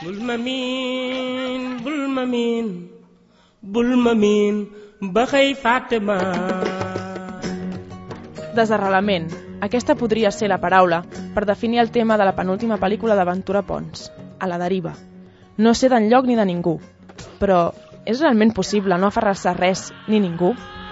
bul ma miin ba xëy fàtte-ma. Desarrelament. Aquesta podria ser la paraula per definir el tema de la penúltima pel·lícula de Ventura Pons, A la deriva. No sé d'enlloc ni de ningú, però és realment possible no aferrar-se a res ni ningú?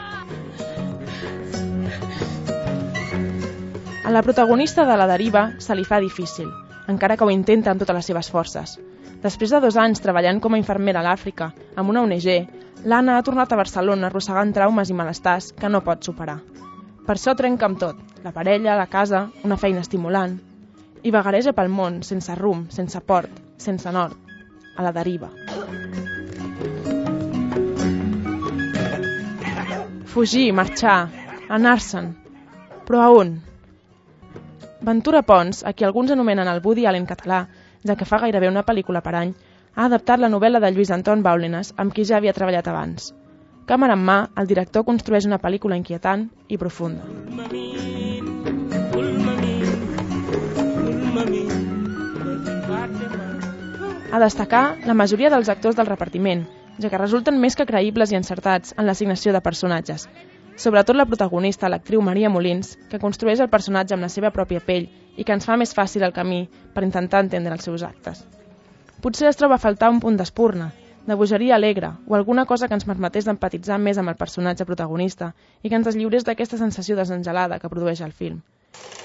A la protagonista de La deriva se li fa difícil, encara que ho intenta amb totes les seves forces. Després de 2 anys treballant com a infermera a l'Àfrica amb una ONG, l'Anna ha tornat a Barcelona arrossegant traumes i malestars que no pot superar. Per això trenca amb tot, la parella, la casa, una feina estimulant, i vagareja pel món sense rumb, sense port, sense nord, a la deriva. Fugir, marxar, anar-se'n. Però a on? Ventura Pons, a qui alguns anomenen el Woody Allen català, ja que fa gairebé una pel·lícula per any, ha adaptat la novel·la de Lluís Anton Baulenas, amb qui ja havia treballat abans. Càmera en mà, el director construeix una pel·lícula inquietant i profunda. A destacar, la majoria dels actors del repartiment, ja que resulten més que creïbles i encertats en l'assignació de personatges. Sobretot la protagonista, l'actriu Maria Molins, que construeix el personatge amb la seva pròpia pell i que ens fa més fàcil el camí per intentar entendre els seus actes. Potser es troba a faltar un punt d'espurna, de bogeria alegre o alguna cosa que ens permetés d'empatitzar més amb el personatge protagonista i que ens deslliurés d'aquesta sensació desengelada que produeix el film.